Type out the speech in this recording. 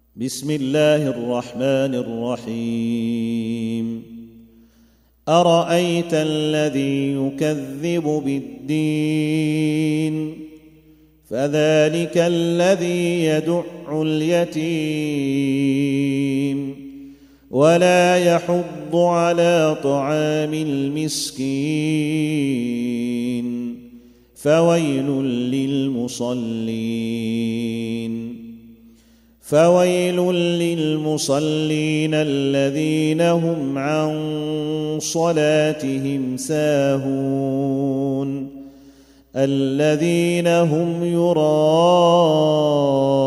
بسم الله الرحمن الرحيم أرأيت الذي يكذب بالدين فذلك الذي يدع اليتيم ولا يحض على طعام المسكين فويل للمصلين الذين هم عن صلاتهم ساهون الذين هم يراءون